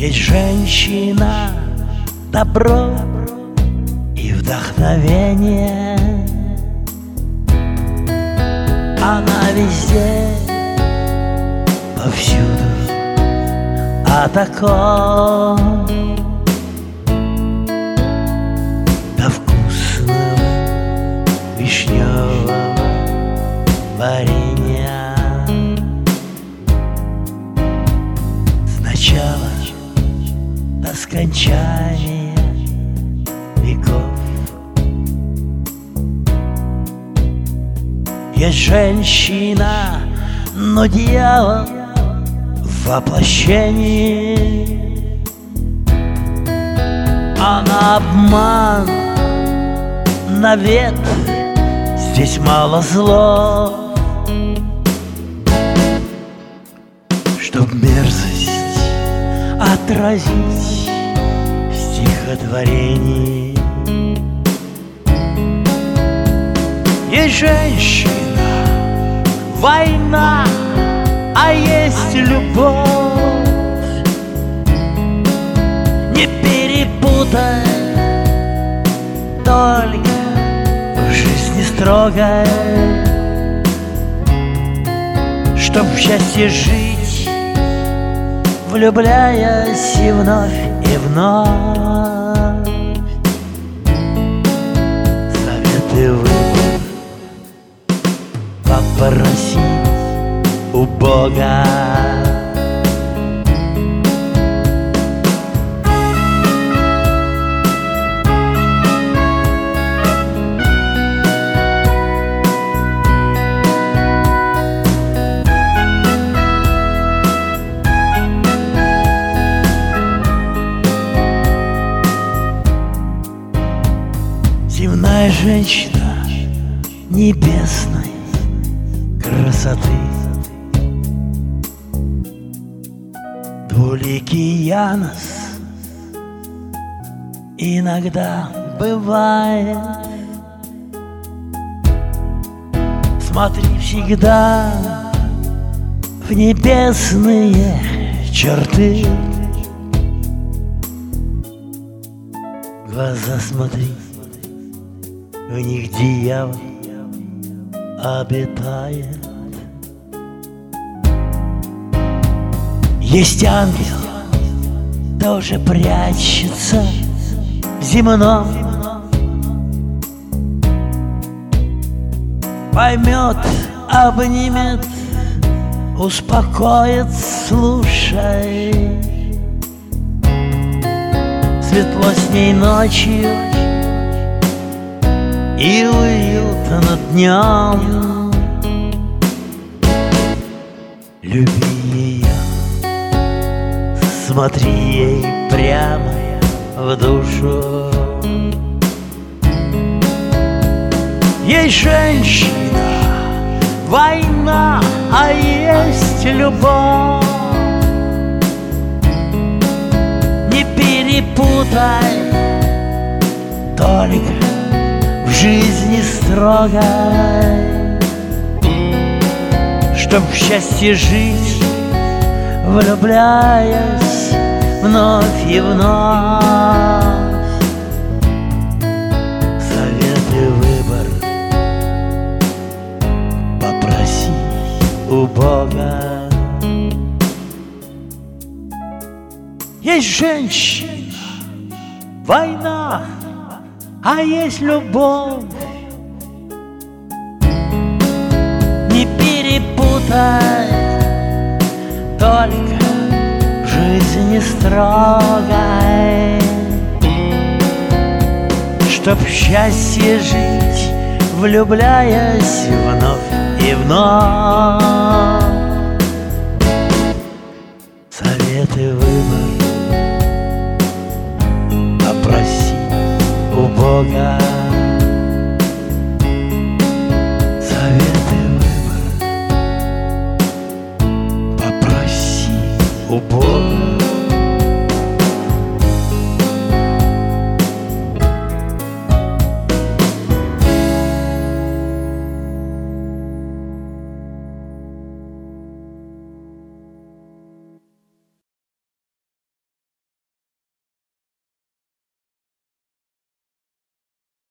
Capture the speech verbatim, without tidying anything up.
Есть женщина, добро и вдохновение. Она везде, повсюду, о таком до вкусного вишневого варенья. Сначала до скончания веков. Есть женщина, но дьявол в воплощении. Она обман, навет, здесь мало зло, чтоб мерзость отразить в стихотворении. Есть женщина, война, а есть любовь. Не перепутай, только в жизни строгой, чтоб в счастье жить, влюбляясь и вновь, и вновь. Советы выбор попросить у Бога. Земная женщина небесной красоты, двуликий Янос иногда бывает. Смотри всегда в небесные черты, глаза смотри, в них дьявол обитает. Есть ангел, тоже прячется в земном. Поймет, обнимет, успокоит, слушай. Светло с ней ночью и уютно днем. Люби ее, смотри ей прямо в душу. Есть женщина, война, а есть любовь. Не перепутай, только в жизни строгой, чтоб в счастье жить, влюбляясь вновь и вновь. Советы выбор попроси у Бога. Есть женщина, война, а есть любовь. Не перепутай, только в жизни строгой, чтоб в счастье жить, влюбляясь вновь и вновь.